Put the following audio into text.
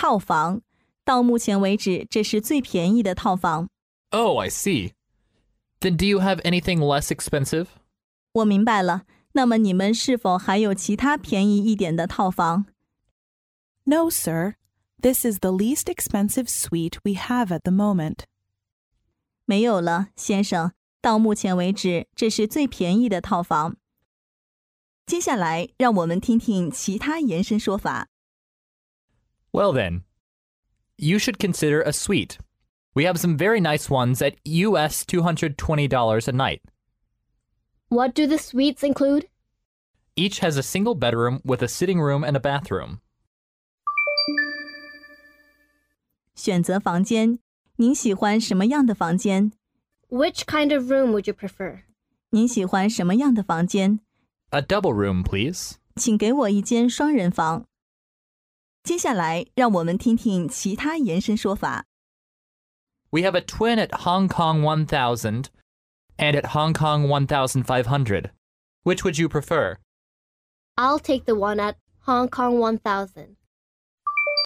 套房。到目前为止，这是最便宜的套房。 Oh, I see. Then do you have anything less expensive? 我明白了。那么你们是否还有其他便宜一点的套房？ No, sir. This is the least expensive suite we have at the moment. 没有了，先生。到目前为止，这是最便宜的套房。接下来，让我们听听其他延伸说法。 Well then, you should consider a suite. We have some very nice ones at US $220 a night. What do the suites include? Each has a single bedroom with a sitting room and a bathroom. 选择房间，您喜欢什么样的房间？ Which kind of room would you prefer? 您喜欢什么样的房间？ A double room, please. 请给我一间双人房。接下来，让我们听听其他延伸说法。 We have a twin at Hong Kong 1000 and at Hong Kong 1500. Which would you prefer? I'll take the one at Hong Kong 1000.